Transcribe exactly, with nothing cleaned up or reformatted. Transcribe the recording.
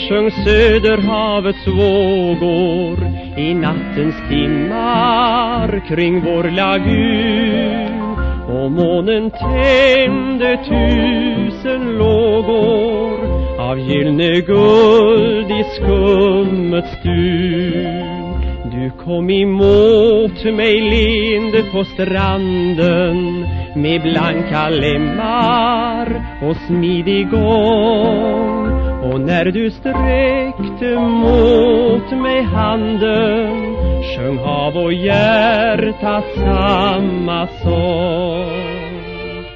Sjung söderhavets vågor i nattens timmar kring vår lagun, och månen tände tusen lågor av gyllene guld i skummets dun. Du kom emot mig leende på stranden med blanka lemmar och smidig gång, och när du sträckte mot mig handen sjöng hav och hjärta samma sång.